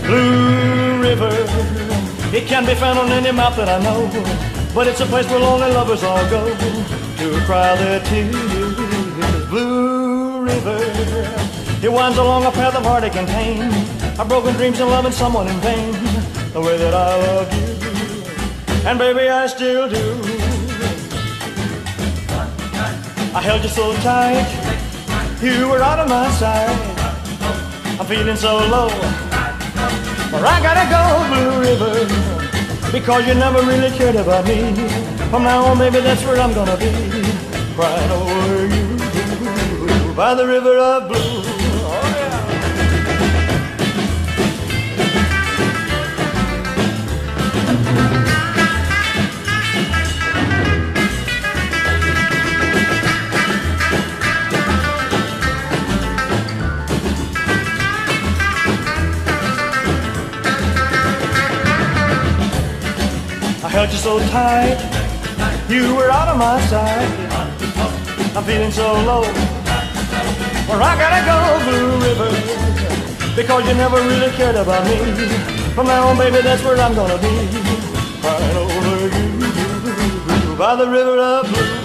Blue River, it can be found on any map that I know, but it's a place where lonely lovers all go to cry their tears. Blue River, it winds along a path of heartache and pain, I've broken dreams and loving someone in vain, the way that I loved you, and baby I still do. I held you so tight, you were out of my sight, I'm feeling so low, but I gotta go, Blue River, because you never really cared about me. From now on, baby, that's where I'm gonna be, crying over you by the river of blue. Oh, yeah. I held you so tight, you were out of my sight, I'm feeling so low, well I gotta go, Blue River, because you never really cared about me. From now on, baby, that's where I'm gonna be, crying over you by the river of blue.